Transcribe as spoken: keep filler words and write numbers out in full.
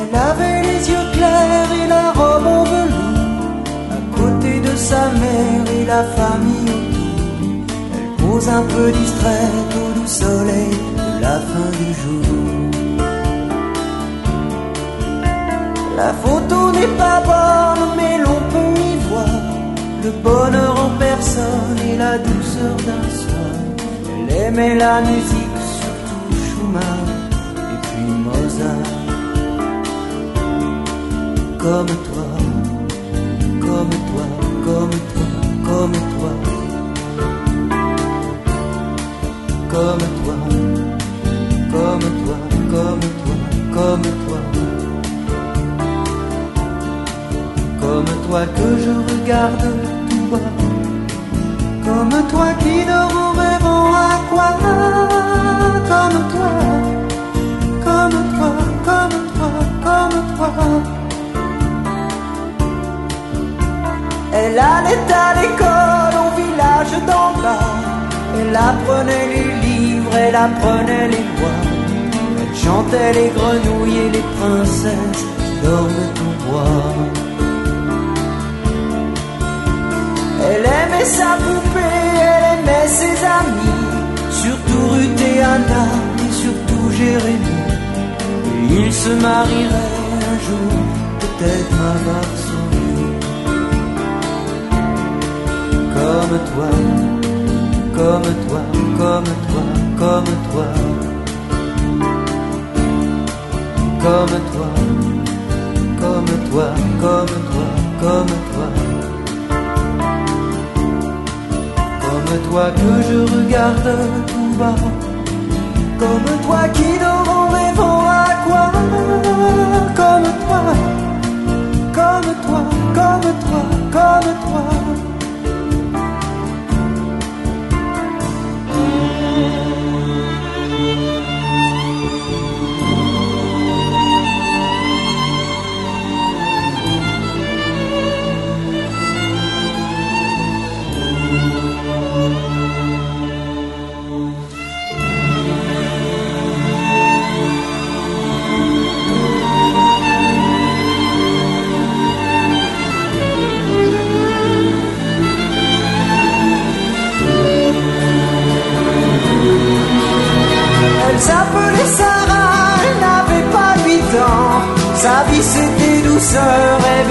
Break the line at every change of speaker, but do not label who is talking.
Elle avait les yeux clairs et la robe en velours, à côté de sa mère et la famille autour. Elle pose un peu distraite au doux soleil de la fin du jour. La photo n'est pas bonne, mais l'on peut y voir le bonheur en personne et la douceur d'un soir. Elle aimait la musique, surtout Schumann et puis Mozart. Comme toi, comme toi, comme toi, comme toi, comme toi, comme toi, comme toi, comme toi, comme toi que je regarde tout bas, comme toi qui dort en rêvant à quoi, comme toi, comme toi, comme toi, comme toi. Elle allait à l'école au village d'en bas. Elle apprenait les livres, elle apprenait les lois. Elle chantait les grenouilles et les princesses dorment au bois. Elle aimait sa poupée, elle aimait ses amis, surtout Ruth et Anna et surtout Jérémie. Et ils se marieraient un jour, peut-être à Varsovie. Comme toi, comme toi, comme toi, comme toi, comme toi, comme toi, comme toi, comme toi, comme toi que je regarde tout bas, comme toi qui dort en rêvant à quoi, comme toi, comme toi, comme toi, comme toi. Elle s'appelait Sarah, elle n'avait pas huit ans. Sa vie c'était douceur,